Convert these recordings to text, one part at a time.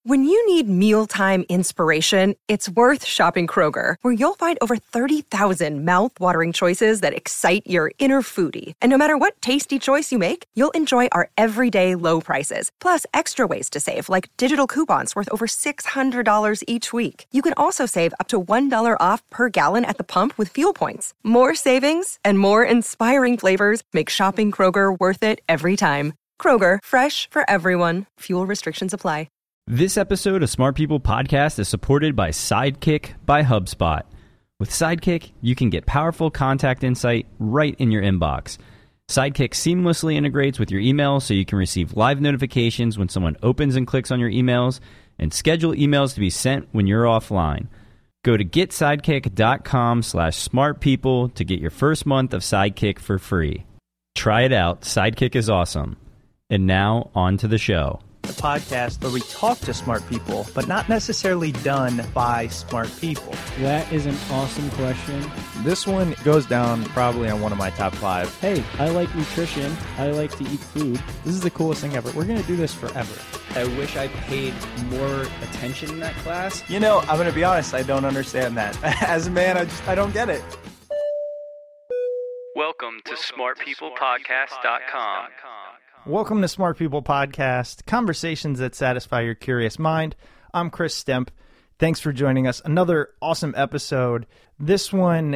When you need mealtime inspiration, it's worth shopping Kroger, where you'll find over 30,000 mouth-watering choices that excite your inner foodie. And no matter what tasty choice you make, you'll enjoy our everyday low prices, plus extra ways to save, like digital coupons worth over $600 each week. You can also save up to $1 off per gallon at the pump with fuel points. More savings and more inspiring flavors make shopping Kroger worth it every time. Kroger, fresh for everyone. Fuel restrictions apply. This episode of Smart People Podcast is supported by Sidekick by HubSpot. With Sidekick, you can get powerful contact insight right in your inbox. Sidekick seamlessly integrates with your email so you can receive live notifications when someone opens and clicks on your emails and schedule emails to be sent when you're offline. Go to getsidekick.com/smartpeople to get your first month of Sidekick for free. Try it out. Sidekick is awesome. And now, on to the show. The podcast where we talk to smart people, but not necessarily done by smart people. That is an awesome question. This one goes down probably on one of my top 5. Hey, I like nutrition. I like to eat food. This is the coolest thing ever. We're going to do this forever. I wish I paid more attention in that class. You know, I'm going to be honest, I don't understand that. As a man, I don't get it. Welcome to smartpeoplepodcast.com. Welcome to Smart People Podcast, conversations that satisfy your curious mind. I'm Chris Stemp. Thanks for joining us. Another awesome episode. This one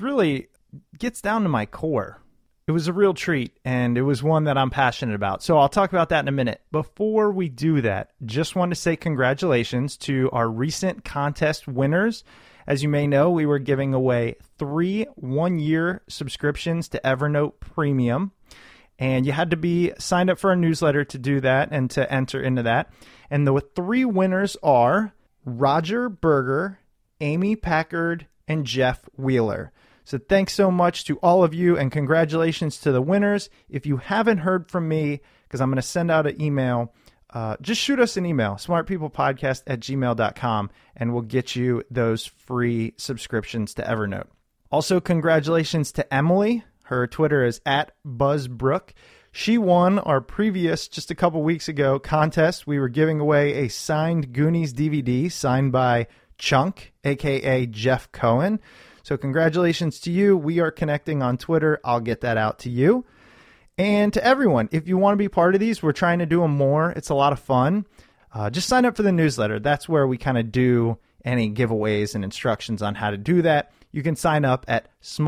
gets down to my core. It was a real treat, and it was one that I'm passionate about. So I'll talk about that in a minute. Before we do that, just want to say congratulations to our recent contest winners. As you may know, we were giving away 3 one-year subscriptions to Evernote Premium. And you had to be signed up for a newsletter to do that and to enter into that. And the 3 winners are Roger Berger, Amy Packard, and Jeff Wheeler. So thanks so much to all of you and congratulations to the winners. If you haven't heard from me, because I'm going to send out an email, just shoot us an email, smartpeoplepodcast@gmail.com, and we'll get you those free subscriptions to Evernote. Also, congratulations to Emily. Her Twitter is @BuzzBrook. She won our previous, just a couple weeks ago, contest. We were giving away a signed Goonies DVD signed by Chunk, a.k.a. Jeff Cohen. So congratulations to you. We are connecting on Twitter. I'll get that out to you. And to everyone, if you want to be part of these, we're trying to do them more. It's a lot of fun. Just sign up for the newsletter. That's where we kind of do any giveaways and instructions on how to do that. You can sign up at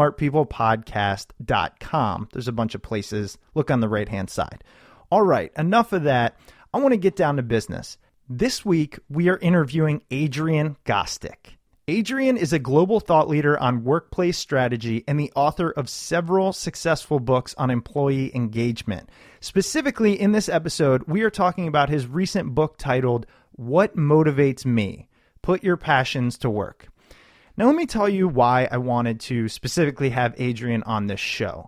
smartpeoplepodcast.com. There's a bunch of places. Look on the right-hand side. All right, enough of that. I want to get down to business. This week, we are interviewing Adrian Gostick. Adrian is a global thought leader on workplace strategy and the author of several successful books on employee engagement. Specifically, in this episode, we are talking about his recent book titled, What Motivates Me? Put Your Passions to Work. Now, let me tell you why I wanted to specifically have Adrian on this show.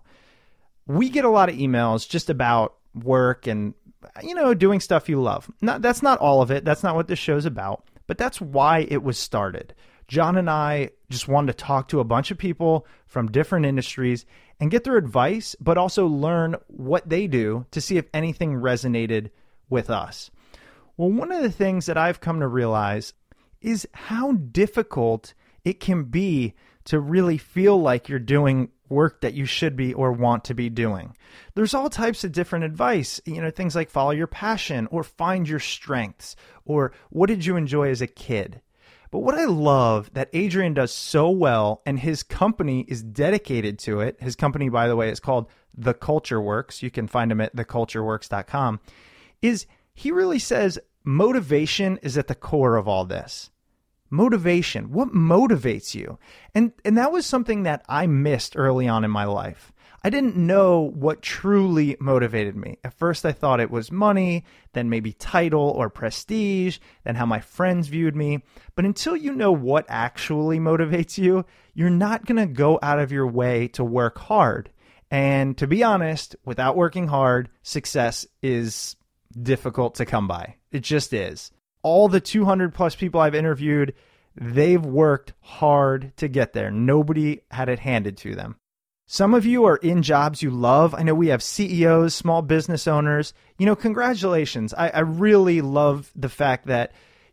We get a lot of emails just about work and, doing stuff you love. That's not all of it. That's not what this show's about, but that's why it was started. John and I just wanted to talk to a bunch of people from different industries and get their advice, but also learn what they do to see if anything resonated with us. Well, one of the things that I've come to realize is how difficult it can be to really feel like you're doing work that you should be or want to be doing. There's all types of different advice, things like follow your passion or find your strengths or what did you enjoy as a kid? But what I love that Adrian does so well, and his company is dedicated to it. His company, by the way, is called The Culture Works. You can find him at thecultureworks.com. Is he really says motivation is at the core of all this. Motivation. What motivates you? And that was something that I missed early on in my life. I didn't know what truly motivated me. At first, I thought it was money, then maybe title or prestige, then how my friends viewed me. But until you know what actually motivates you, you're not going to go out of your way to work hard. And to be honest, without working hard, success is difficult to come by. It just is. All the 200 plus people I've interviewed, they've worked hard to get there. Nobody had it handed to them. Some of you are in jobs you love. I know we have CEOs, small business owners. Congratulations. I really love the fact that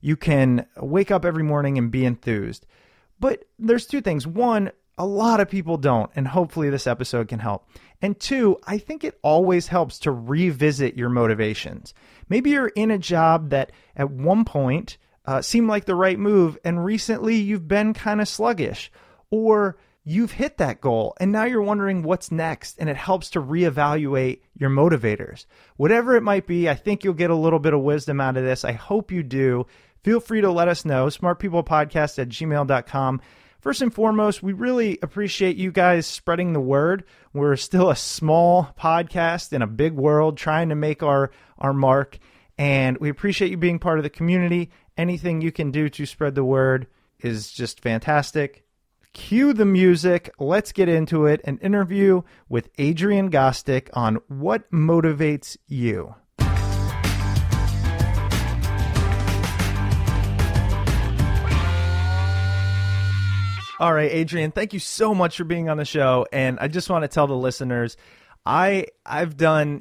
you can wake up every morning and be enthused. But there's two things. One, a lot of people don't, and hopefully this episode can help. And two, I think it always helps to revisit your motivations. Maybe you're in a job that at one point seemed like the right move, and recently you've been kind of sluggish, or you've hit that goal and now you're wondering what's next, and it helps to reevaluate your motivators. Whatever it might be, I think you'll get a little bit of wisdom out of this. I hope you do. Feel free to let us know, smartpeoplepodcast@gmail.com. First and foremost, we really appreciate you guys spreading the word. We're still a small podcast in a big world trying to make our mark, and we appreciate you being part of the community. Anything you can do to spread the word is just fantastic. Cue the music. Let's get into it. An interview with Adrian Gostick on what motivates you. All right, Adrian, thank you so much for being on the show. And I just want to tell the listeners, I've done,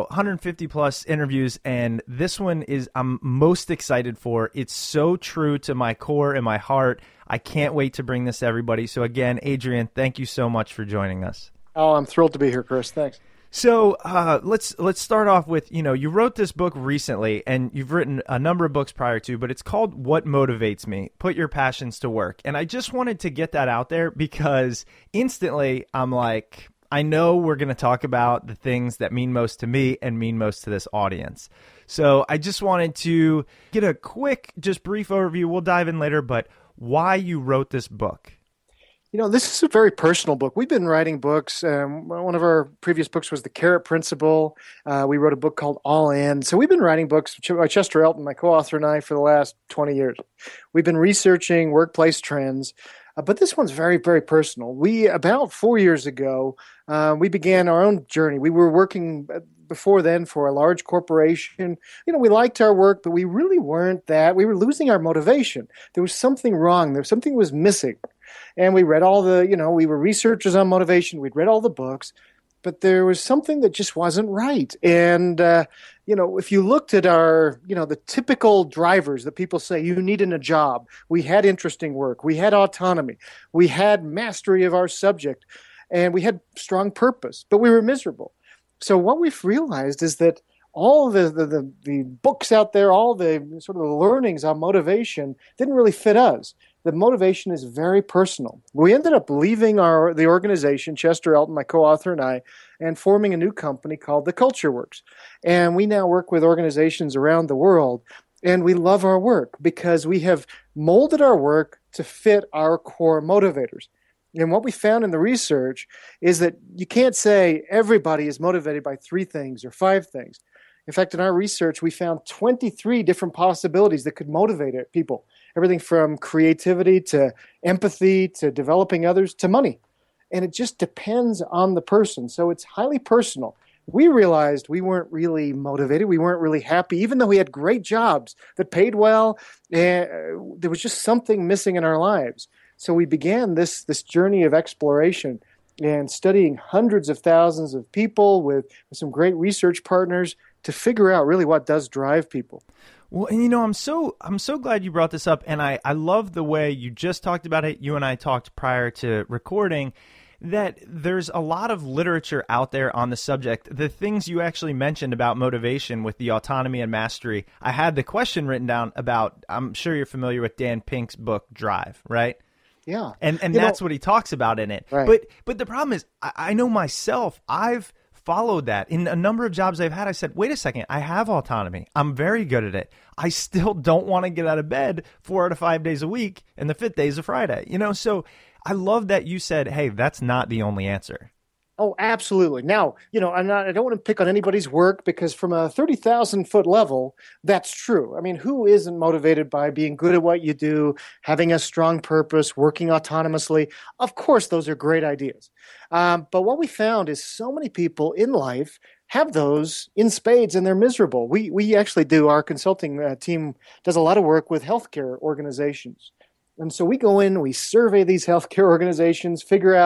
150 plus interviews, and this one I'm most excited for. It's so true to my core and my heart. I can't wait to bring this to everybody. So again, Adrian, thank you so much for joining us. Oh, I'm thrilled to be here, Chris. Thanks. So let's start off with, you wrote this book recently, and you've written a number of books prior to, but it's called What Motivates Me? Put Your Passions to Work. And I just wanted to get that out there because instantly I'm like, I know we're going to talk about the things that mean most to me and mean most to this audience. So I just wanted to get a quick, just brief overview. We'll dive in later, but why you wrote this book. This is a very personal book. We've been writing books. One of our previous books was The Carrot Principle. We wrote a book called All In. So we've been writing books by Chester Elton, my co-author, and I for the last 20 years. We've been researching workplace trends. But this one's very, very personal. About 4 years ago, we began our own journey. We were working before then for a large corporation. We liked our work, but we really weren't that. We were losing our motivation. There was something wrong. Something was missing. And we read we were researchers on motivation. We'd read all the books, but there was something that just wasn't right. And, if you looked at our, the typical drivers that people say you need in a job, we had interesting work, we had autonomy, we had mastery of our subject, and we had strong purpose, but we were miserable. So what we've realized is that all the books out there, all the sort of learnings on motivation didn't really fit us. The motivation is very personal. We ended up leaving the organization, Chester Elton, my co-author, and I, and forming a new company called The Culture Works. And we now work with organizations around the world, and we love our work because we have molded our work to fit our core motivators. And what we found in the research is that you can't say everybody is motivated by 3 things or 5 things. In fact, in our research, we found 23 different possibilities that could motivate people. Everything from creativity to empathy to developing others to money. And it just depends on the person. So it's highly personal. We realized we weren't really motivated. We weren't really happy, even though we had great jobs that paid well. There was just something missing in our lives. So we began this journey of exploration and studying hundreds of thousands of people with some great research partners to figure out really what does drive people. Well, and I'm so glad you brought this up, and I love the way you just talked about it. You and I talked prior to recording that there's a lot of literature out there on the subject. The things you actually mentioned about motivation with the autonomy and mastery, I had the question written down about, I'm sure you're familiar with Dan Pink's book, Drive, right? Yeah. And that's what he talks about in it. Right. But the problem is, I know myself, I've followed that. In a number of jobs I've had, I said, wait a second, I have autonomy. I'm very good at it. I still don't want to get out of bed 4 out of 5 days a week, and the 5th day is a Friday. So I love that you said, hey, that's not the only answer. Oh, absolutely. Now, I don't want to pick on anybody's work because from a 30,000-foot level, that's true. I mean, who isn't motivated by being good at what you do, having a strong purpose, working autonomously? Of course, those are great ideas. But what we found is so many people in life have those in spades and they're miserable. We actually do, our consulting team does a lot of work with healthcare organizations. And so we go in, we survey these healthcare organizations, figure out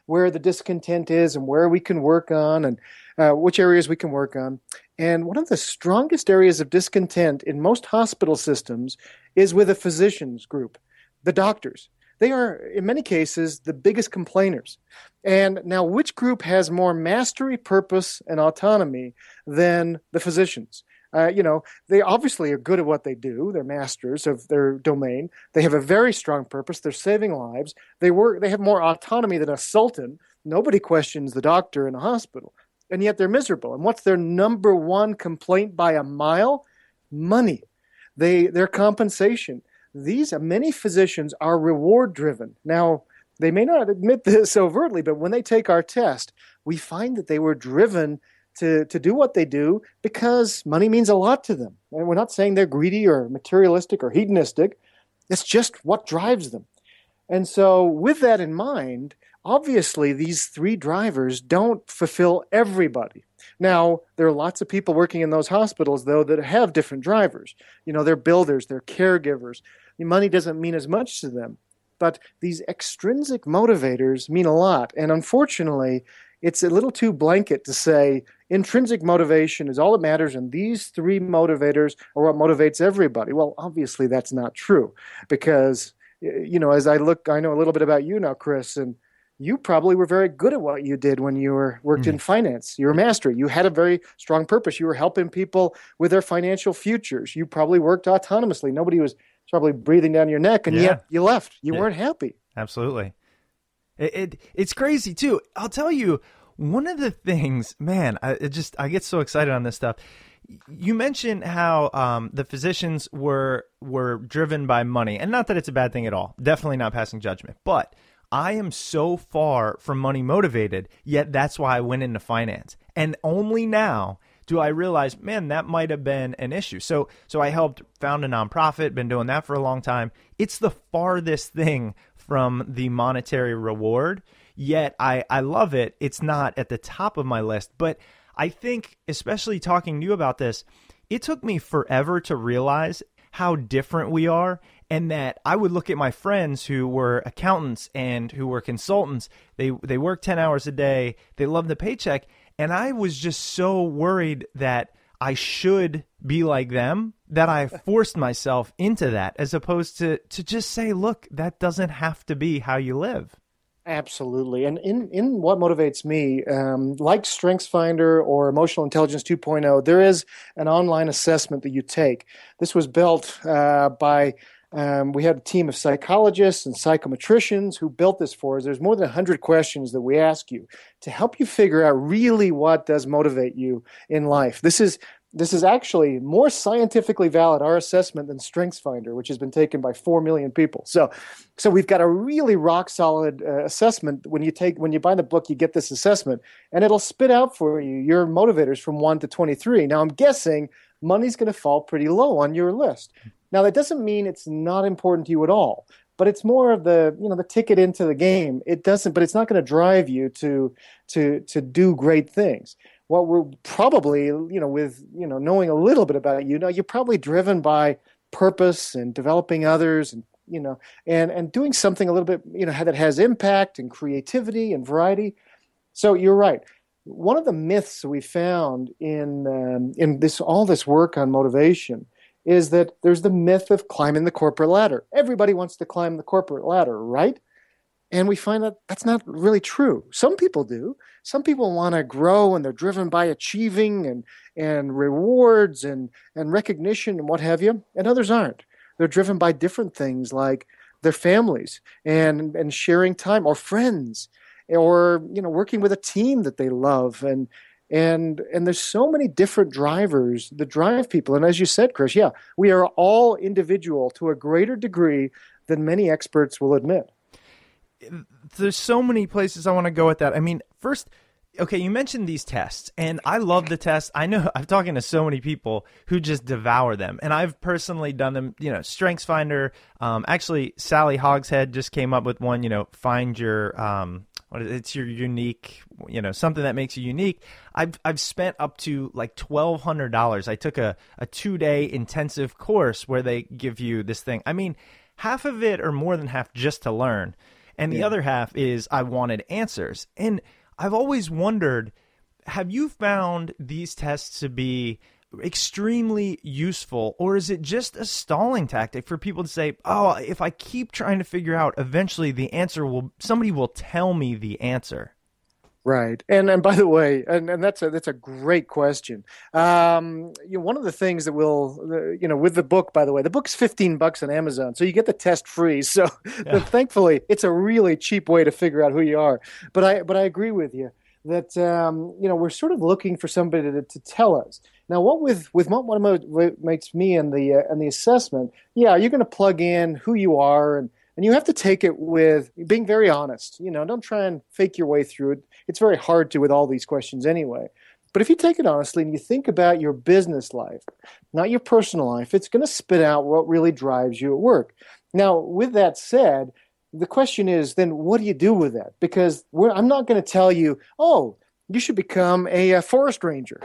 where the discontent is and where we can work on and which areas we can work on. And one of the strongest areas of discontent in most hospital systems is with a physicians group, the doctors. They are, in many cases, the biggest complainers. And now, which group has more mastery, purpose, and autonomy than the physicians? They obviously are good at what they do. They're masters of their domain. They have a very strong purpose. They're saving lives. They have more autonomy than a sultan. Nobody questions the doctor in a hospital. And yet they're miserable. And what's their number one complaint by a mile? Money. Their compensation. Many physicians are reward driven. Now, they may not admit this overtly, but when they take our test, we find that they were driven to do what they do because money means a lot to them. And we're not saying they're greedy or materialistic or hedonistic. It's just what drives them. And so with that in mind, obviously these three drivers don't fulfill everybody. Now, there are lots of people working in those hospitals, though, that have different drivers. They're builders, they're caregivers. Money doesn't mean as much to them. But these extrinsic motivators mean a lot. And unfortunately, it's a little too blanket to say intrinsic motivation is all that matters, and these three motivators are what motivates everybody. Well, obviously that's not true because, as I know a little bit about you now, Chris, and you probably were very good at what you did when you worked in finance. You were a master. You had a very strong purpose. You were helping people with their financial futures. You probably worked autonomously. Nobody was probably breathing down your neck, and yet you left. You weren't happy. Absolutely. It's crazy too. I'll tell you, one of the things, man, I get so excited on this stuff. You mentioned how the physicians were driven by money, and not that it's a bad thing at all. Definitely not passing judgment, but I am so far from money motivated, yet that's why I went into finance. And only now do I realize, man, that might have been an issue. So I helped found a nonprofit, been doing that for a long time. It's the farthest thing from the monetary reward, yet I love it. It's not at the top of my list, but I think, especially talking to you about this, it took me forever to realize how different we are, and that I would look at my friends who were accountants and who were consultants. They work 10 hours a day. They love the paycheck. And I was just so worried that I should be like them that I forced myself into that, as opposed to just say, look, that doesn't have to be how you live. Absolutely. And in what motivates me, like StrengthsFinder or Emotional Intelligence 2.0, there is an online assessment that you take. This was built we had a team of psychologists and psychometricians who built this for us. There's more than 100 questions that we ask you to help you figure out really what does motivate you in life. This is actually more scientifically valid, our assessment, than StrengthsFinder, which has been taken by 4 million people. So we've got a really rock solid assessment. When you buy the book, you get this assessment, and it'll spit out for you your motivators from 1 to 23. Now, I'm guessing money's going to fall pretty low on your list. Now, that doesn't mean it's not important to you at all, but it's more of the ticket into the game. But it's not going to drive you to do great things. What we're probably, with knowing a little bit about you, you're probably driven by purpose and developing others, and doing something a little bit, that has impact and creativity and variety. So you're right. One of the myths we found in all this work on motivation is that there's the myth of climbing the corporate ladder. Everybody wants to climb the corporate ladder, right? And we find that that's not really true. Some people do. Some people want to grow, and they're driven by achieving and rewards and recognition and what have you, and others aren't. They're driven by different things like their families and sharing time, or friends, or working with a team that they love, and there's so many different drivers that drive people. And as you said, Chris, we are all individual to a greater degree than many experts will admit. There's so many places I want to go with that. I mean, first, okay, you mentioned these tests, and I love the tests. I know I'm talking to so many people who just devour them, and I've personally done them. StrengthsFinder. Actually, Sally Hogshead just came up with one. Find your it's your unique, something that makes you unique. I've spent up to like $1,200. I took a 2-day intensive course where they give you this thing. I mean, half of it or more than half just to learn. And the other half is I wanted answers. And I've always wondered, have you found these tests to be extremely useful, or is it just a stalling tactic for people to say, oh, if I keep trying to figure out, eventually the answer somebody will tell me the answer? Right. And by the way, and that's a great question. One of the things that with the book, by the way, the book's $15 on Amazon, so you get the test free. So thankfully, it's a really cheap way to figure out who you are. But I agree with you that we're sort of looking for somebody to tell us. Now, what motivates me in the assessment? Yeah, you're going to plug in who you are, and you have to take it with being very honest. Don't try and fake your way through it. It's very hard to with all these questions anyway. But if you take it honestly and you think about your business life, not your personal life, it's going to spit out what really drives you at work. Now, with that said, the question is then what do you do with that? Because I'm not going to tell you, oh, you should become a forest ranger.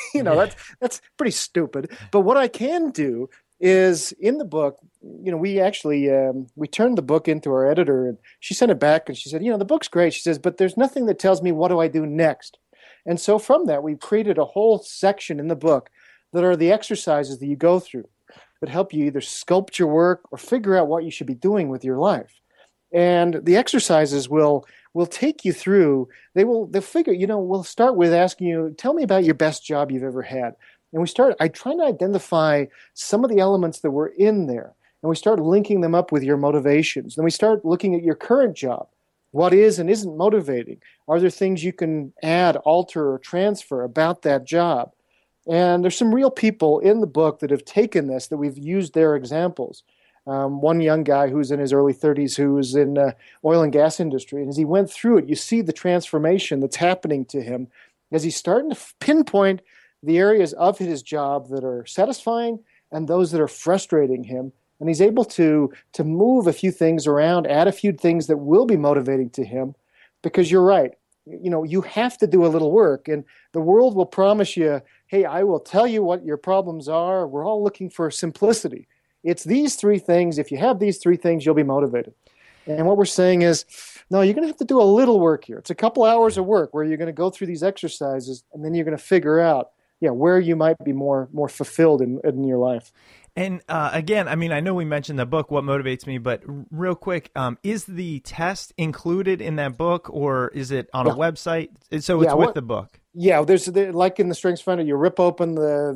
That's pretty stupid. But what I can do is in the book, we actually we turned the book into our editor, and she sent it back, and she said, the book's great. She says, but there's nothing that tells me what do I do next. And so from that, we created a whole section in the book that are the exercises that you go through that help you either sculpt your work or figure out what you should be doing with your life. And the exercises will take you through. They'll figure. We'll start with asking you, tell me about your best job you've ever had. And I try to identify some of the elements that were in there. And we start linking them up with your motivations. Then we start looking at your current job. What is and isn't motivating? Are there things you can add, alter, or transfer about that job? And there's some real people in the book that have taken this, that we've used their examples. One young guy who's in his early 30s who was in oil and gas industry. And as he went through it, you see the transformation that's happening to him as he's starting to pinpoint the areas of his job that are satisfying and those that are frustrating him. And he's able to move a few things around, add a few things that will be motivating to him, because you're right. You have to do a little work, and the world will promise you, hey, I will tell you what your problems are. We're all looking for simplicity. It's these three things. If you have these three things, you'll be motivated. And what we're saying is, no, you're going to have to do a little work here. It's a couple hours of work where you're going to go through these exercises, and then you're going to figure out where you might be more fulfilled in your life. And again, I know we mentioned the book, What Motivates Me, but real quick, is the test included in that book, or is it on a website? So it's with the book. Yeah, there's like in the Strengths Finder, you rip open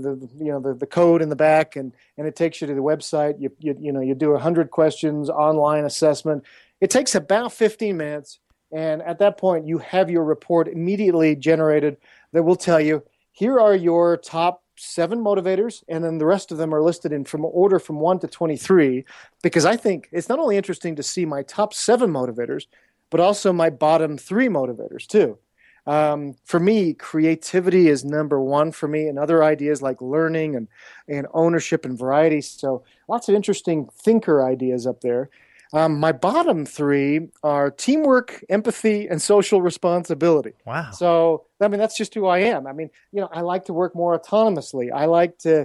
the code in the back, and it takes you to the website. You do 100 questions, online assessment. It takes about 15 minutes, and at that point, you have your report immediately generated that will tell you, here are your top 7 motivators, and then the rest of them are listed in from order from 1 to 23, because I think it's not only interesting to see my top 7 motivators, but also my bottom 3 motivators too. For me, creativity is number 1 for me, and other ideas like learning and ownership and variety. So lots of interesting thinker ideas up there. My bottom 3 are teamwork, empathy, and social responsibility. Wow. So, that's just who I am. I like to work more autonomously. I like to,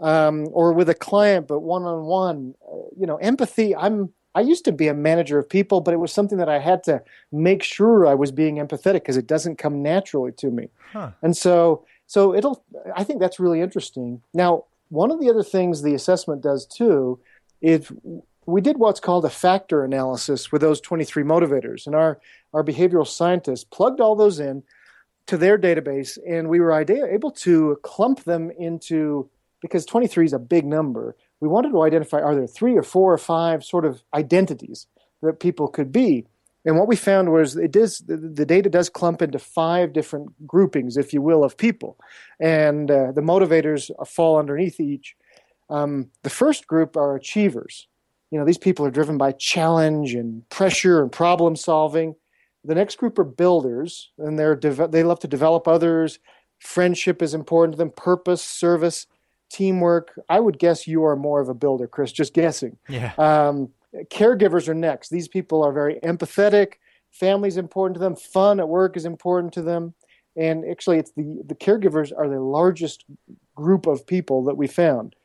or with a client, but one-on-one. Empathy, I used to be a manager of people, but it was something that I had to make sure I was being empathetic because it doesn't come naturally to me. Huh. And so I think that's really interesting. Now, one of the other things the assessment does too is we did what's called a factor analysis with those 23 motivators, and our behavioral scientists plugged all those in to their database, and we were able to clump them into, because 23 is a big number, we wanted to identify, are there 3 or 4 or 5 sort of identities that people could be? And what we found was the data does clump into 5 different groupings, if you will, of people, and the motivators fall underneath each. The first group are achievers. These people are driven by challenge and pressure and problem solving. The next group are builders, and they love to develop others. Friendship is important to them, purpose, service, teamwork. I would guess you are more of a builder, Chris, just guessing. Yeah. Caregivers are next. These people are very empathetic. Family's important to them. Fun at work is important to them. And actually, it's the caregivers are the largest group of people that we found.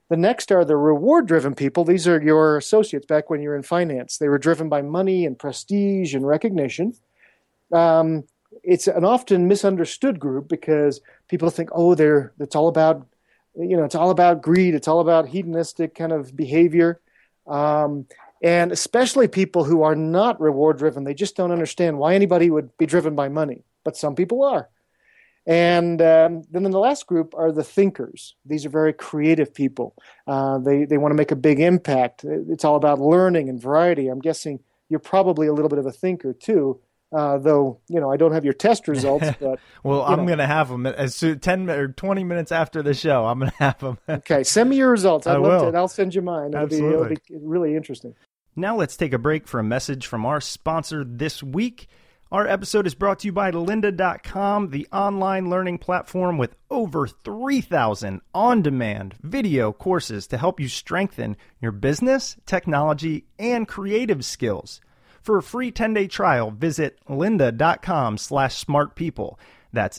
The next are the reward-driven people. These are your associates back when you were in finance. They were driven by money and prestige and recognition. It's an often misunderstood group because people think, it's all about, it's all about greed. It's all about hedonistic kind of behavior. And especially people who are not reward-driven. They just don't understand why anybody would be driven by money. But some people are. And then in the last group are the thinkers. These are very creative people. They want to make a big impact. It's all about learning and variety. I'm guessing you're probably a little bit of a thinker too, though I don't have your test results. But well, I'm going to have them as soon 10 or 20 minutes after the show. I'm going to have them. Okay, send me your results. I will. And I'll send you mine. It'll be really interesting. Now let's take a break for a message from our sponsor this week. Our episode is brought to you by lynda.com, the online learning platform with over 3,000 on-demand video courses to help you strengthen your business, technology, and creative skills. For a free 10-day trial, visit lynda.com/smartpeople. That's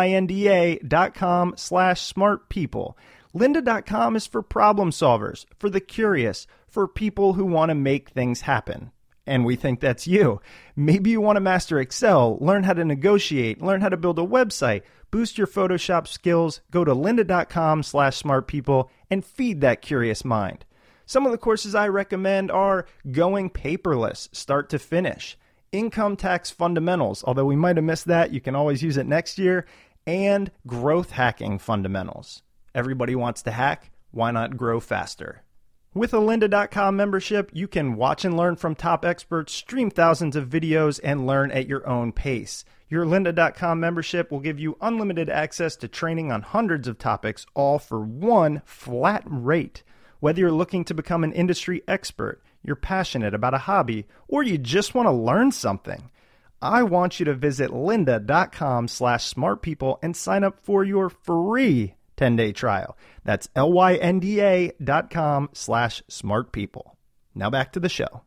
lynda.com/smartpeople. Lynda.com is for problem solvers, for the curious, for people who want to make things happen. And we think that's you. Maybe you want to master Excel, learn how to negotiate, learn how to build a website, boost your Photoshop skills. Go to lynda.com/smartpeople and feed that curious mind. Some of the courses I recommend are Going Paperless, Start to Finish, Income Tax Fundamentals, although we might have missed that, you can always use it next year, and Growth Hacking Fundamentals. Everybody wants to hack, why not grow faster? With a lynda.com membership, you can watch and learn from top experts, stream thousands of videos, and learn at your own pace. Your lynda.com membership will give you unlimited access to training on hundreds of topics, all for one flat rate. Whether you're looking to become an industry expert, you're passionate about a hobby, or you just want to learn something, I want you to visit lynda.com/smartpeople and sign up for your free 10-day trial. That's lynda.com/smartpeople. Now back to the show.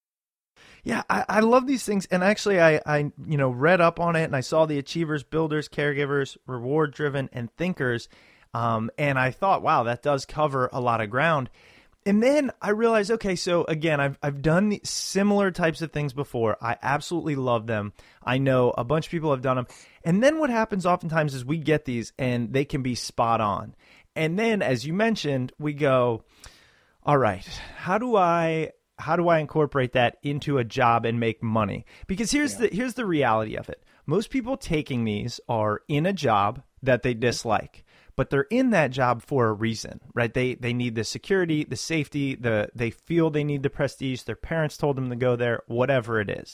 Yeah, I love these things. And actually, I read up on it and I saw the achievers, builders, caregivers, reward driven, and thinkers. And I thought, wow, that does cover a lot of ground. And then I realized, okay, so again, I've done similar types of things before. I absolutely love them. I know a bunch of people have done them. And then what happens oftentimes is we get these and they can be spot on. And then, as you mentioned, we go, all right, how do I incorporate that into a job and make money? Because here's the reality of it. Most people taking these are in a job that they dislike. But they're in that job for a reason, right? They need the security, the safety, they feel they need the prestige. Their parents told them to go there, whatever it is.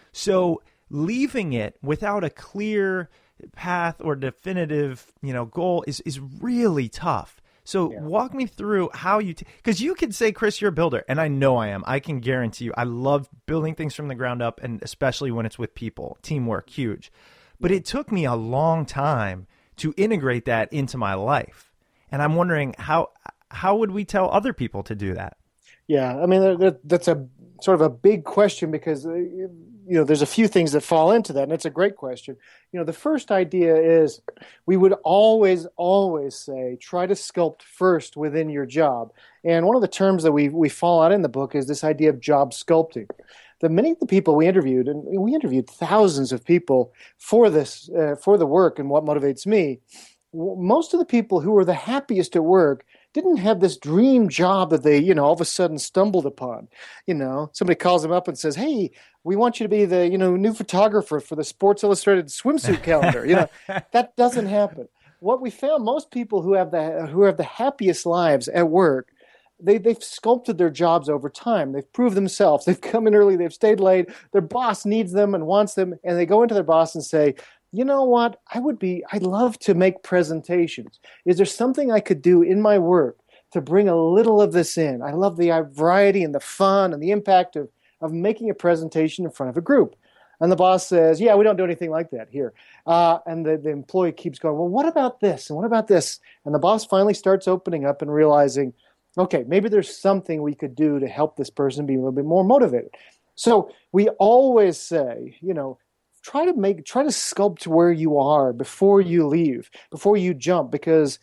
So leaving it without a clear path or definitive, goal is really tough. So walk me through how you, because you could say, Chris, you're a builder, and I know I am. I can guarantee you, I love building things from the ground up, and especially when it's with people, teamwork, huge. But it took me a long time to integrate that into my life. And I'm wondering how would we tell other people to do that? Yeah, I mean, that's a sort of a big question because, there's a few things that fall into that, and it's a great question. The first idea is we would always say, try to sculpt first within your job. And one of the terms that we fall out in the book is this idea of job sculpting. Many of the people we interviewed, and we interviewed thousands of people for this, for the work and what motivates me, most of the people who were the happiest at work didn't have this dream job that they, all of a sudden stumbled upon. Somebody calls them up and says, hey, we want you to be the, new photographer for the Sports Illustrated swimsuit calendar. That doesn't happen. What we found, most people who have the happiest lives at work, they've sculpted their jobs over time. They've proved themselves. They've come in early. They've stayed late. Their boss needs them and wants them. And they go into their boss and say, you know what? I'd love to make presentations. Is there something I could do in my work to bring a little of this in? I love the variety and the fun and the impact of making a presentation in front of a group. And the boss says, yeah, we don't do anything like that here. And the employee keeps going, well, what about this? And what about this? And the boss finally starts opening up and realizing, okay, maybe there's something we could do to help this person be a little bit more motivated. So we always say, try to sculpt where you are before you leave, before you jump, because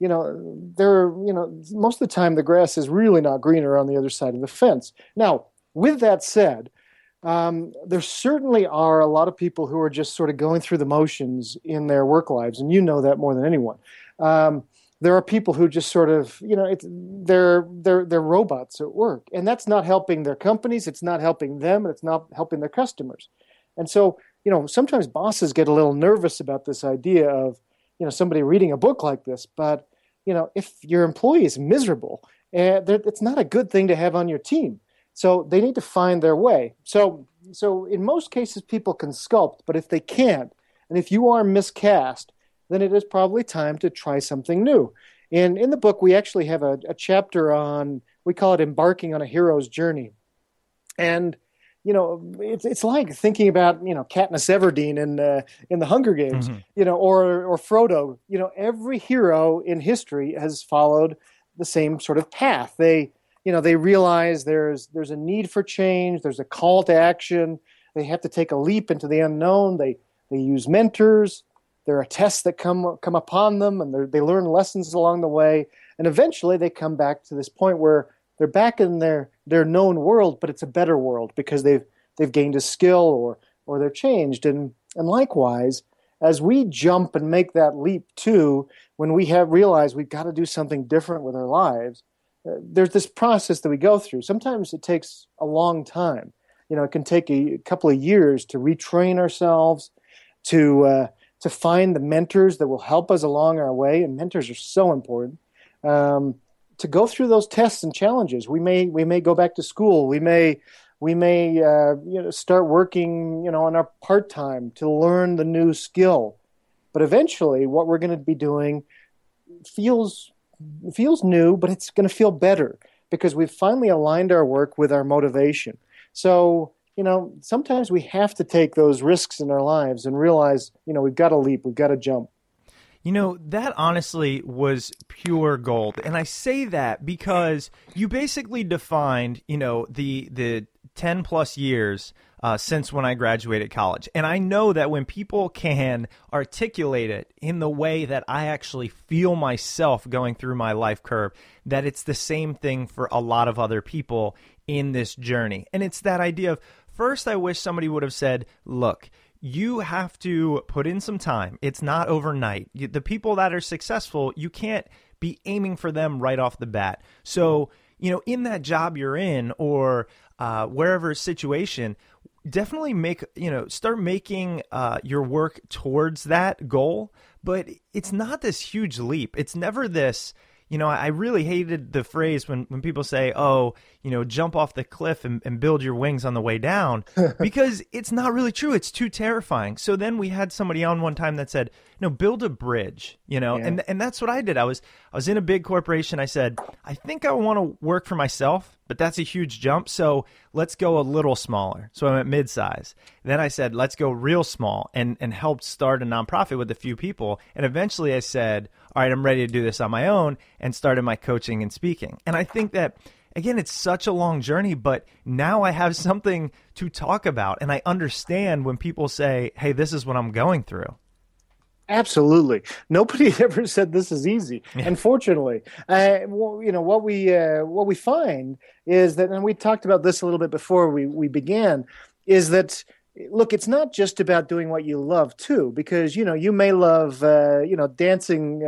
most of the time the grass is really not greener on the other side of the fence. Now, with that said, there certainly are a lot of people who are just sort of going through the motions in their work lives, and you know that more than anyone. There are people who just sort of, they're robots at work, and that's not helping their companies. It's not helping them, and it's not helping their customers. And so, sometimes bosses get a little nervous about this idea of, somebody reading a book like this. But, if your employee is miserable, it's not a good thing to have on your team. So they need to find their way. So in most cases, people can sculpt, but if they can't, and if you are miscast, then it is probably time to try something new. And in the book, we actually have a chapter on, we call it embarking on a hero's journey. And, it's like thinking about, Katniss Everdeen in the Hunger Games, or Frodo. Every hero in history has followed the same sort of path. They realize there's a need for change. There's a call to action. They have to take a leap into the unknown. They use mentors. There are tests that come upon them, and they learn lessons along the way. And eventually they come back to this point where they're back in their known world, but it's a better world because they've gained a skill or they're changed. And likewise, as we jump and make that leap too, when we have realized we've got to do something different with our lives, there's this process that we go through. Sometimes it takes a long time. It can take a couple of years to retrain ourselves, to find the mentors that will help us along our way, and mentors are so important. To go through those tests and challenges, we may go back to school. We may start working on our part-time to learn the new skill. But eventually, what we're going to be doing feels new, but it's going to feel better because we've finally aligned our work with our motivation. So, sometimes we have to take those risks in our lives and realize, we've got to leap, we've got to jump. That honestly was pure gold. And I say that because you basically defined, the 10 plus years since when I graduated college. And I know that when people can articulate it in the way that I actually feel myself going through my life curve, that it's the same thing for a lot of other people in this journey. And it's that idea of, first, I wish somebody would have said, look, you have to put in some time. It's not overnight. The people that are successful, you can't be aiming for them right off the bat. So, in that job you're in or wherever situation, definitely start making your work towards that goal. But it's not this huge leap. It's never this, I really hated the phrase when people say, jump off the cliff and build your wings on the way down, because it's not really true. It's too terrifying. So then we had somebody on one time that said, build a bridge, and that's what I did. I was in a big corporation. I said, I think I want to work for myself, but that's a huge jump. So let's go a little smaller. So I'm at mid-size. Then I said, let's go real small and help start a nonprofit with a few people. And eventually I said, all right, I'm ready to do this on my own, and started my coaching and speaking. And I think that, again, it's such a long journey, but now I have something to talk about. And I understand when people say, hey, this is what I'm going through. Absolutely. Nobody ever said this is easy. Yeah. Unfortunately, what we find is that, and we talked about this a little bit before we began, is that, look, it's not just about doing what you love too, because, you may love, dancing,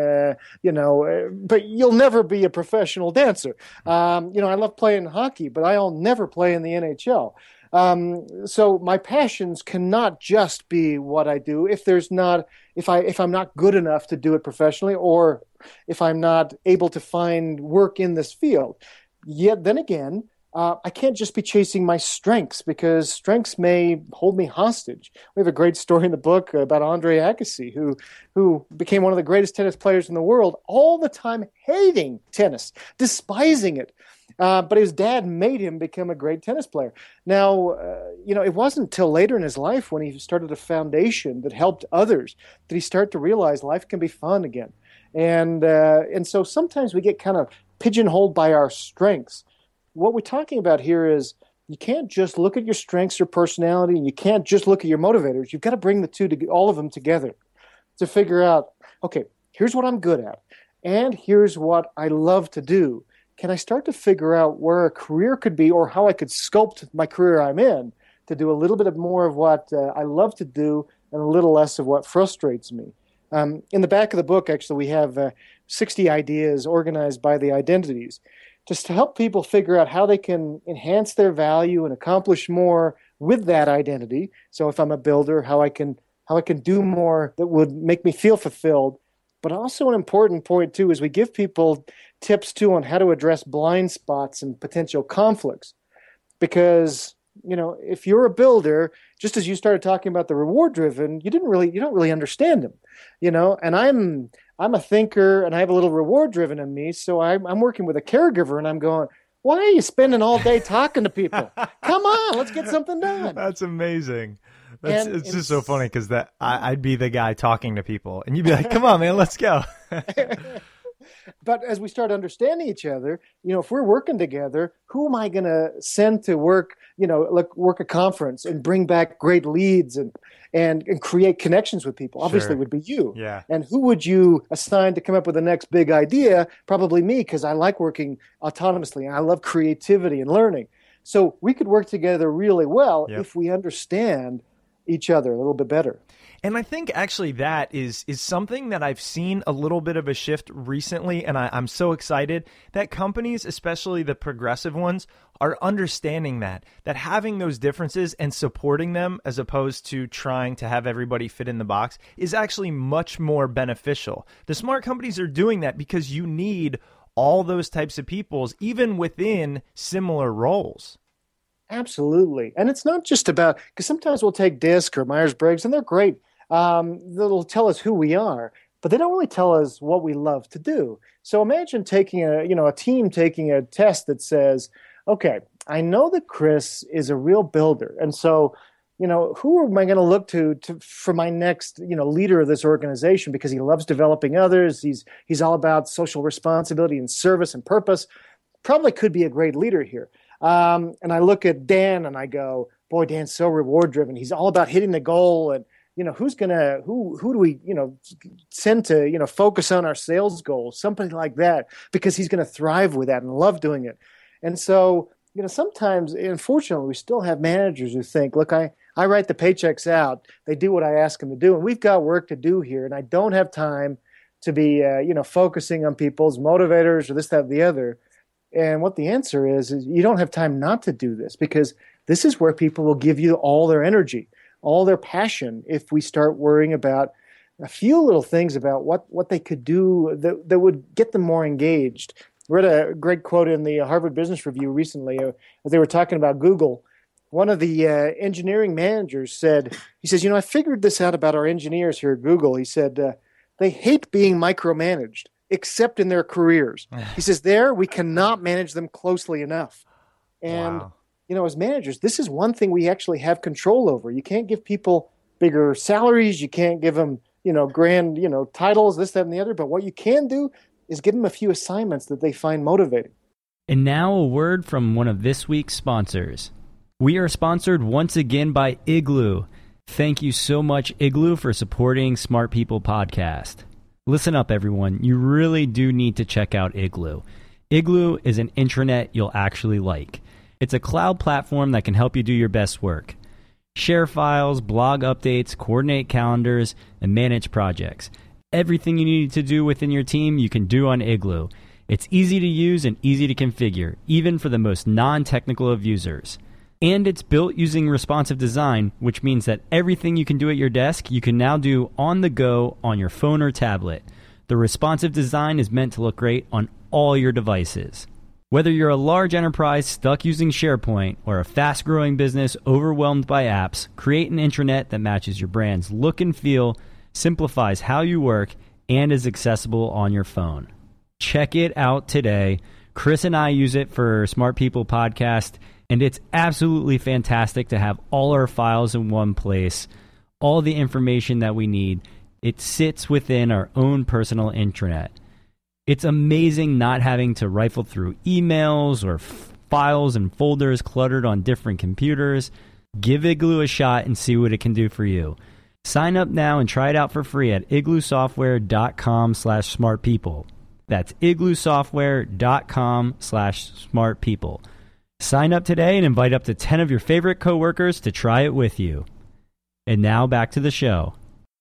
but you'll never be a professional dancer. I love playing hockey, but I'll never play in the NHL. So my passions cannot just be what I do if I'm not good enough to do it professionally, or if I'm not able to find work in this field. Yet then again, I can't just be chasing my strengths, because strengths may hold me hostage. We have a great story in the book about Andre Agassi, who became one of the greatest tennis players in the world, all the time hating tennis, despising it. But his dad made him become a great tennis player. Now, it wasn't until later in his life, when he started a foundation that helped others, that he started to realize life can be fun again. And so sometimes we get kind of pigeonholed by our strengths. What we're talking about here is, you can't just look at your strengths or personality, and you can't just look at your motivators. You've got to bring the two, all of them together to figure out, okay, here's what I'm good at, and here's what I love to do. Can I start to figure out where a career could be, or how I could sculpt my career I'm in to do a little bit more of what I love to do and a little less of what frustrates me? In the back of the book, actually, we have 60 ideas organized by the identities, just to help people figure out how they can enhance their value and accomplish more with that identity. So if I'm a builder, how I can do more that would make me feel fulfilled. But also an important point, too, is we give people tips, too, on how to address blind spots and potential conflicts. Because, if you're a builder, just as you started talking about the reward-driven, you don't really understand them, And I'm a thinker, and I have a little reward-driven in me, so I'm working with a caregiver, and I'm going, why are you spending all day talking to people? Come on, let's get something done. That's amazing. It's just so funny because I'd be the guy talking to people, and you'd be like, come on, man, let's go. But as we start understanding each other, if we're working together, who am I going to send to work, work a conference and bring back great leads and create connections with people? Obviously, it would be you. Yeah. And who would you assign to come up with the next big idea? Probably me, because I like working autonomously, and I love creativity and learning. So we could work together really well if we understand each other a little bit better. And I think actually that is something that I've seen a little bit of a shift recently, and I'm so excited that companies, especially the progressive ones, are understanding that having those differences and supporting them as opposed to trying to have everybody fit in the box is actually much more beneficial. The smart companies are doing that because you need all those types of people, even within similar roles. Absolutely. And it's not just about, because sometimes we'll take DISC or Myers-Briggs, and they're great. They'll tell us who we are, but they don't really tell us what we love to do. So imagine taking a team taking a test that says, okay, I know that Chris is a real builder. And so, who am I going to look to for my next, leader of this organization, because he loves developing others. He's all about social responsibility and service and purpose. Probably could be a great leader here. And I look at Dan and I go, boy, Dan's so reward driven. He's all about hitting the goal. And, who do we, send to, focus on our sales goals, somebody like that, because he's going to thrive with that and love doing it. And so, sometimes, unfortunately, we still have managers who think, look, I write the paychecks out. They do what I ask them to do. And we've got work to do here. And I don't have time to be, focusing on people's motivators or this, that, or the other. And what the answer is you don't have time not to do this, because this is where people will give you all their energy, all their passion, if we start worrying about a few little things about what they could do that would get them more engaged. I read a great quote in the Harvard Business Review recently as they were talking about Google. One of the engineering managers said, I figured this out about our engineers here at Google. He said, they hate being micromanaged, except in their careers. He says, we cannot manage them closely enough. And, wow. As managers, this is one thing we actually have control over. You can't give people bigger salaries. You can't give them, grand, titles, this, that, and the other. But what you can do is give them a few assignments that they find motivating. And now a word from one of this week's sponsors. We are sponsored once again by Igloo. Thank you so much, Igloo, for supporting Smart People Podcast. Listen up, everyone. You really do need to check out Igloo. Igloo is an intranet you'll actually like. It's a cloud platform that can help you do your best work. Share files, blog updates, coordinate calendars, and manage projects. Everything you need to do within your team, you can do on Igloo. It's easy to use and easy to configure, even for the most non-technical of users. And it's built using responsive design, which means that everything you can do at your desk, you can now do on the go on your phone or tablet. The responsive design is meant to look great on all your devices. Whether you're a large enterprise stuck using SharePoint or a fast-growing business overwhelmed by apps, create an intranet that matches your brand's look and feel, simplifies how you work, and is accessible on your phone. Check it out today. Chris and I use it for Smart People Podcast, and it's absolutely fantastic to have all our files in one place, all the information that we need. It sits within our own personal intranet. It's amazing not having to rifle through emails or files and folders cluttered on different computers. Give Igloo a shot and see what it can do for you. Sign up now and try it out for free at igloosoftware.com/smartpeople. That's igloosoftware.com/smartpeople. Sign up today and invite up to 10 of your favorite coworkers to try it with you. And now back to the show.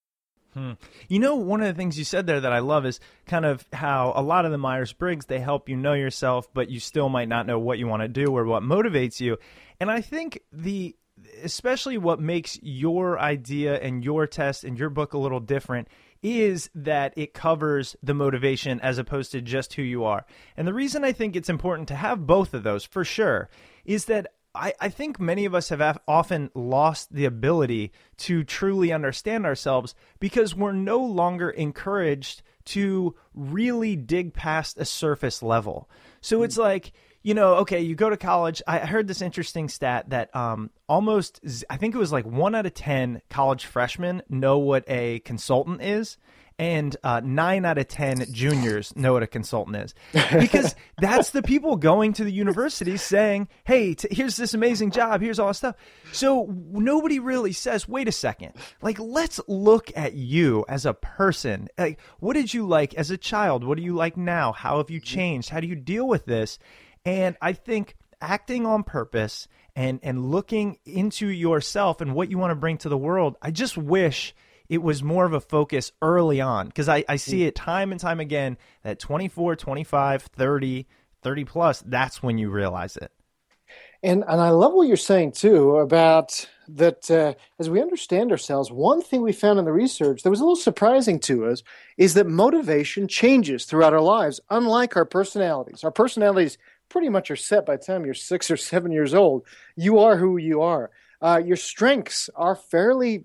You know, one of the things you said there that I love is kind of how a lot of the Myers-Briggs, they help you know yourself, but you still might not know what you want to do or what motivates you. And I think especially what makes your idea and your test and your book a little different is that it covers the motivation as opposed to just who you are. And the reason I think it's important to have both of those, for sure, is that I think many of us have often lost the ability to truly understand ourselves because we're no longer encouraged to really dig past a surface level. So it's like, you know, okay, you go to college. I heard this interesting stat that almost, I think it was like 1 out of 10 college freshmen know what a consultant is. And 9 out of 10 juniors know what a consultant is, because that's the people going to the university saying, hey, here's this amazing job. Here's all this stuff. So nobody really says, wait a second, like, let's look at you as a person. Like, what did you like as a child? What do you like now? How have you changed? How do you deal with this? And I think acting on purpose and looking into yourself and what you want to bring to the world, I just wish it was more of a focus early on, because I see it time and time again that 24, 25, 30 plus, that's when you realize it. And I love what you're saying, too, about that as we understand ourselves, one thing we found in the research that was a little surprising to us is that motivation changes throughout our lives, unlike our personalities. Our personalities pretty much are set by the time you're 6 or 7 years old. You are who you are. Your strengths are fairly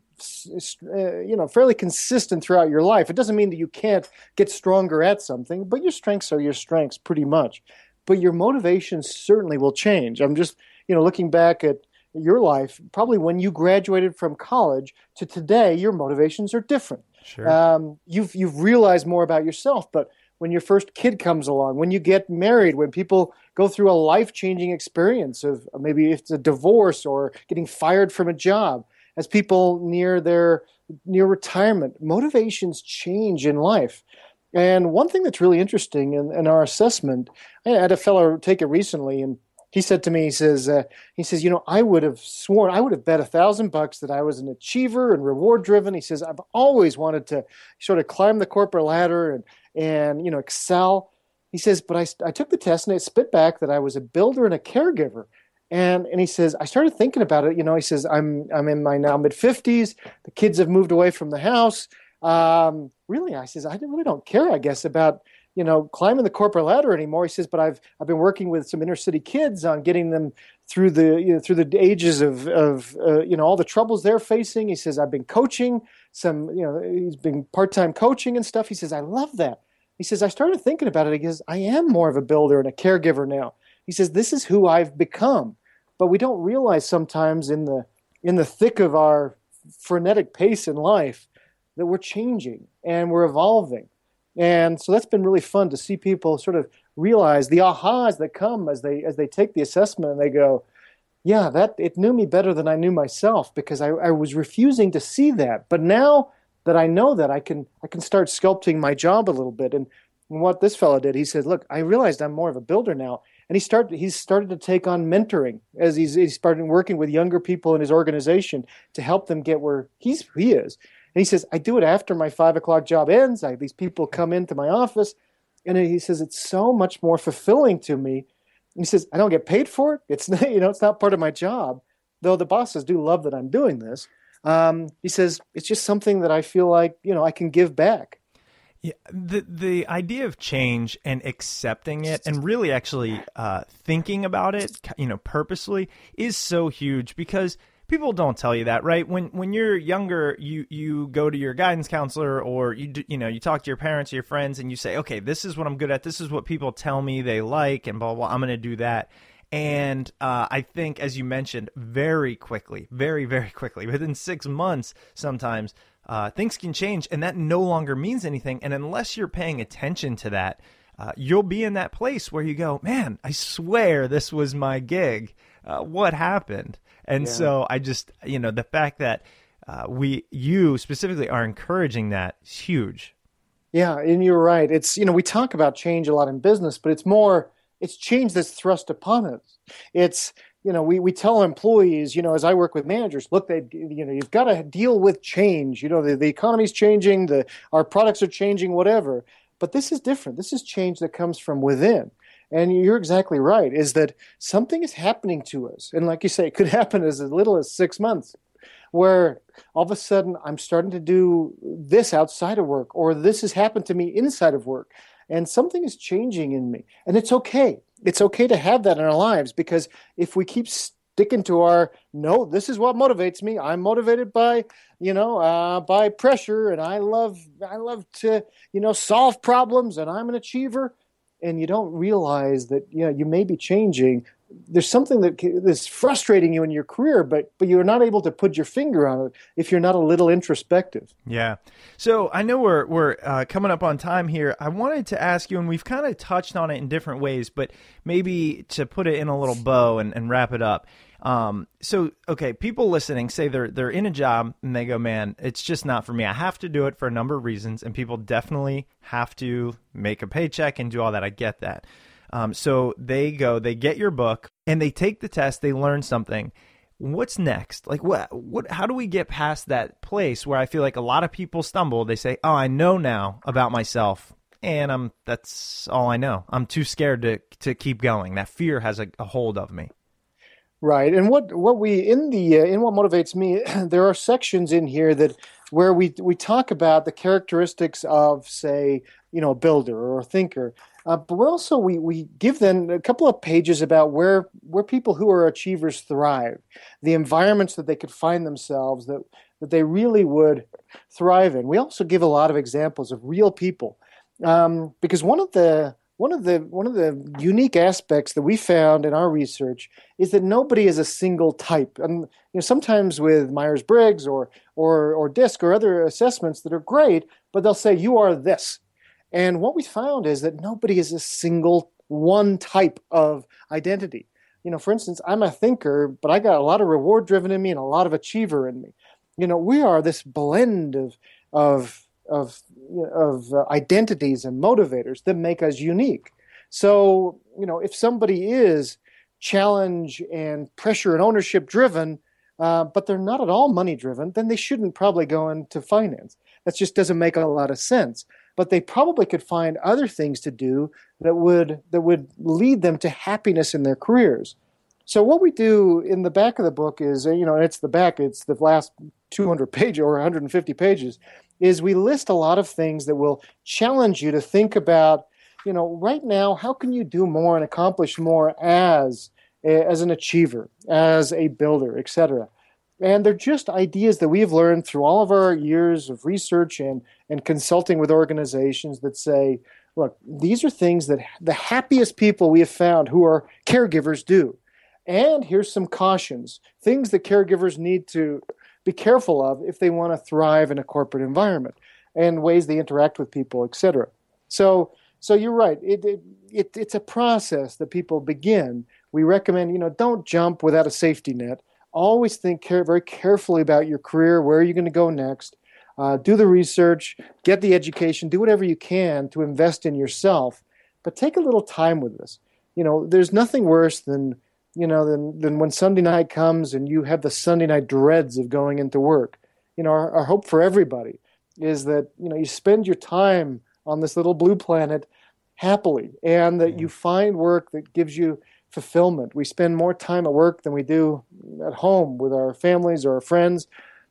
consistent throughout your life. It doesn't mean that you can't get stronger at something, but your strengths are your strengths pretty much. But your motivations certainly will change. I'm just, looking back at your life, probably when you graduated from college to today, your motivations are different. Sure. You've realized more about yourself, but when your first kid comes along, when you get married, when people go through a life-changing experience of maybe it's a divorce or getting fired from a job, as people near retirement, motivations change in life. And one thing that's really interesting in our assessment, I had a fellow take it recently, and he said to me, he says, I would have sworn, I would have bet $1,000 that I was an achiever and reward driven. He says, I've always wanted to sort of climb the corporate ladder and excel. He says, but I took the test and it spit back that I was a builder and a caregiver. And he says, I started thinking about it. He says, I'm in my now mid-50s. The kids have moved away from the house. Really, I says, I really don't care, I guess, about climbing the corporate ladder anymore. He says, but I've been working with some inner city kids on getting them through the ages of all the troubles they're facing. He says, I've been coaching some, he's been part-time coaching and stuff. He says, I love that. He says, I started thinking about it. He goes, I am more of a builder and a caregiver now. He says, this is who I've become. But we don't realize sometimes in the thick of our frenetic pace in life that we're changing and we're evolving. And so that's been really fun to see people sort of realize the ahas that come as they take the assessment and they go, yeah, that it knew me better than I knew myself, because I was refusing to see that. But now that I know that, I can start sculpting my job a little bit. And what this fellow did, he said, look, I realized I'm more of a builder now. And he's started to take on mentoring as he's started working with younger people in his organization to help them get where he is. And he says, I do it after my 5 o'clock job ends. These people come into my office, and he says, it's so much more fulfilling to me. And he says, I don't get paid for it. It's not part of my job, though the bosses do love that I'm doing this. He says, it's just something that I feel like, I can give back. Yeah, the idea of change and accepting it and really actually thinking about it, purposely, is so huge, because people don't tell you that, right? When you're younger, you go to your guidance counselor, or you talk to your parents or your friends, and you say, okay, this is what I'm good at. This is what people tell me they like, and blah, blah, blah. I'm going to do that. And I think, as you mentioned, very quickly, very, very quickly, within 6 months, sometimes things can change, and that no longer means anything. And unless you're paying attention to that, you'll be in that place where you go, man, I swear this was my gig. What happened? And so I just, the fact that you specifically are encouraging that is huge. Yeah, and you're right. It's, we talk about change a lot in business, but it's change that's thrust upon us. It's, we tell employees, as I work with managers, look, you've got to deal with change. The economy's changing, our products are changing, whatever. But this is different. This is change that comes from within. And you're exactly right, is that something is happening to us. And like you say, it could happen as little as 6 months, where all of a sudden I'm starting to do this outside of work, or this has happened to me inside of work. And something is changing in me. And it's okay. It's okay to have that in our lives, because if we keep sticking to no, this is what motivates me. I'm motivated by, by pressure, and I love to, solve problems, and I'm an achiever. And you don't realize that, you may be changing. There's something that's frustrating you in your career, but you're not able to put your finger on it if you're not a little introspective. Yeah. So I know we're coming up on time here. I wanted to ask you, and we've kind of touched on it in different ways, but maybe to put it in a little bow and wrap it up. Okay, people listening say they're in a job and they go, man, it's just not for me. I have to do it for a number of reasons, and people definitely have to make a paycheck and do all that. I get that. So they get your book and they take the test, they learn something. What's next? Like how do we get past that place where I feel like a lot of people stumble? They say, oh, I know now about myself, and that's all I know. I'm too scared to keep going. That fear has a hold of me. Right. And what we in What Motivates Me, there are sections in here where we talk about the characteristics of, say, a builder or a thinker. But also we give them a couple of pages about where people who are achievers thrive, the environments that they could find themselves that they really would thrive in. We also give a lot of examples of real people, because one of the unique aspects that we found in our research is that nobody is a single type. And sometimes with Myers-Briggs or DISC or other assessments that are great, but they'll say you are this. And what we found is that nobody is a single one type of identity. For instance, I'm a thinker, but I got a lot of reward driven in me and a lot of achiever in me. We are this blend of identities and motivators that make us unique. So, if somebody is challenge and pressure and ownership driven, but they're not at all money driven, then they shouldn't probably go into finance. That just doesn't make a lot of sense. But they probably could find other things to do that would lead them to happiness in their careers. So what we do in the back of the book is, it's the last 200 pages or 150 pages, is we list a lot of things that will challenge you to think about, right now, how can you do more and accomplish more as an achiever, as a builder, etc. And they're just ideas that we've learned through all of our years of research and consulting with organizations that say, look, these are things that the happiest people we have found who are caregivers do. And here's some cautions, things that caregivers need to be careful of if they want to thrive in a corporate environment, and ways they interact with people, etc. So you're right. It's a process that people begin. We recommend, don't jump without a safety net. Always think very carefully about your career. Where are you going to go next? Do the research, get the education, do whatever you can to invest in yourself, but take a little time with this. There's nothing worse than when Sunday night comes and you have the Sunday night dreads of going into work. Our hope for everybody is that, you spend your time on this little blue planet happily, and that you find work that gives you fulfillment. We spend more time at work than we do at home with our families or our friends.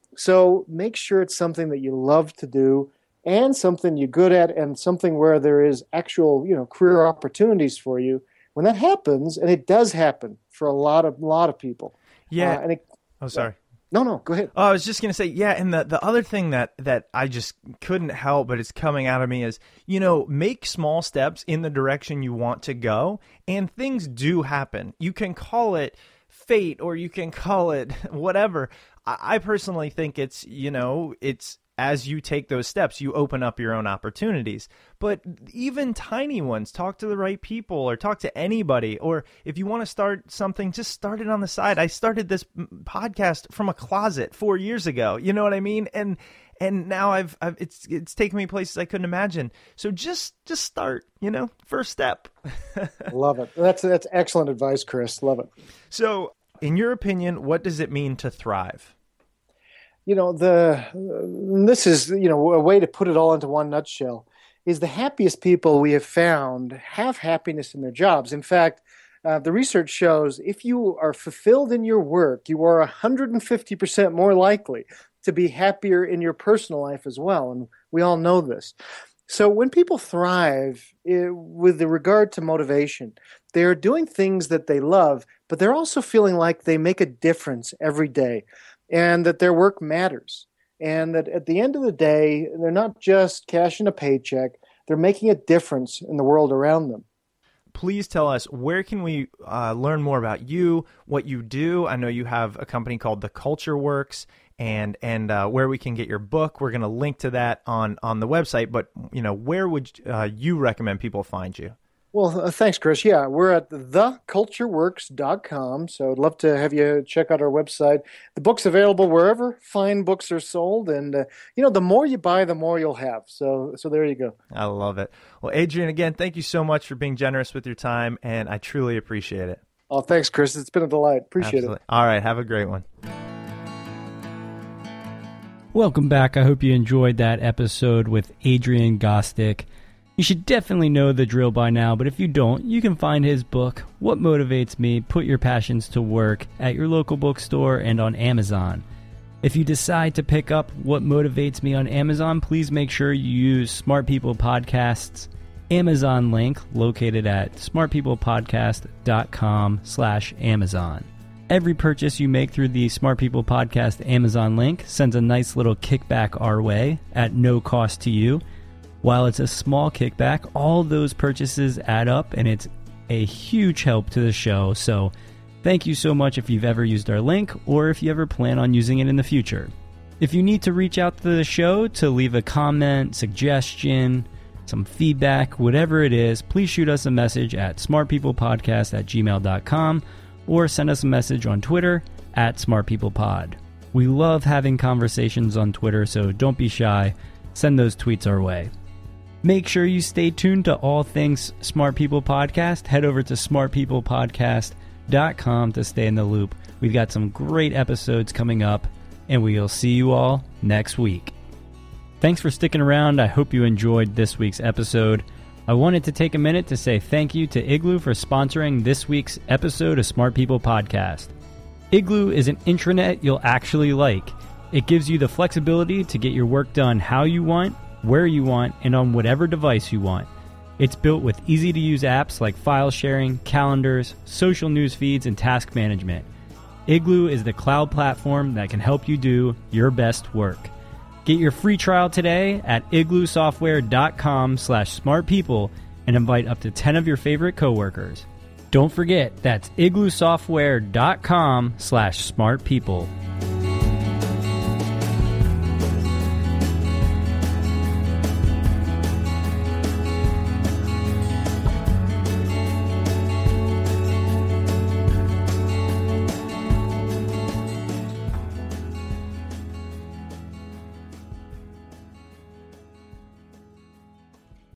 So make sure it's something that you love to do, and something you're good at, and something where there is actual, career opportunities for you. When that happens, and it does happen for a lot of people. Yeah. Sorry. No, go ahead. Oh, I was just going to say, yeah, and the other thing that I just couldn't help, but it's coming out of me is, make small steps in the direction you want to go, and things do happen. You can call it fate, or you can call it whatever. I personally think it's as you take those steps, you open up your own opportunities. But even tiny ones, talk to the right people or talk to anybody. Or if you want to start something, just start it on the side. I started this podcast from a closet 4 years ago. You know what I mean? And now it's taken me places I couldn't imagine. So just start, first step. Love it. That's excellent advice, Chris. Love it. So in your opinion, what does it mean to thrive? This is, a way to put it all into one nutshell, is the happiest people we have found have happiness in their jobs. In fact, the research shows if you are fulfilled in your work, you are 150% more likely to be happier in your personal life as well. And we all know this. So when people thrive with regard to motivation, they're doing things that they love, but they're also feeling like they make a difference every day and that their work matters. And that at the end of the day, they're not just cashing a paycheck, they're making a difference in the world around them. Please tell us, where can we learn more about you, what you do? I know you have a company called The Culture Works, and where we can get your book. We're going to link to that on the website, but where would you recommend people find you? Well, thanks, Chris. Yeah, we're at thecultureworks.com, so I'd love to have you check out our website. The book's available wherever fine books are sold, and the more you buy, the more you'll have. So there you go. I love it. Well, Adrian, again, thank you so much for being generous with your time, and I truly appreciate it. Oh, thanks, Chris. It's been a delight. Appreciate it. All right, have a great one. Welcome back. I hope you enjoyed that episode with Adrian Gostick. You should definitely know the drill by now, but if you don't, you can find his book, What Motivates Me, Put Your Passions to Work, at your local bookstore and on Amazon. If you decide to pick up What Motivates Me on Amazon, please make sure you use Smart People Podcast's Amazon link located at smartpeoplepodcast.com/Amazon. Every purchase you make through the Smart People Podcast Amazon link sends a nice little kickback our way at no cost to you. While it's a small kickback, all those purchases add up, and it's a huge help to the show. So thank you so much if you've ever used our link or if you ever plan on using it in the future. If you need to reach out to the show to leave a comment, suggestion, some feedback, whatever it is, please shoot us a message at smartpeoplepodcast@gmail.com or send us a message on Twitter at smartpeoplepod. We love having conversations on Twitter, so don't be shy. Send those tweets our way. Make sure you stay tuned to all things Smart People Podcast. Head over to smartpeoplepodcast.com to stay in the loop. We've got some great episodes coming up, and we'll see you all next week. Thanks for sticking around. I hope you enjoyed this week's episode. I wanted to take a minute to say thank you to Igloo for sponsoring this week's episode of Smart People Podcast. Igloo is an intranet you'll actually like. It gives you the flexibility to get your work done how you want, where you want, and on whatever device you want. It's built with easy-to-use apps like file sharing, calendars, social news feeds, and task management. Igloo is the cloud platform that can help you do your best work. Get your free trial today at igloosoftware.com/smartpeople and invite up to 10 of your favorite coworkers. Don't forget, that's igloosoftware.com/smartpeople.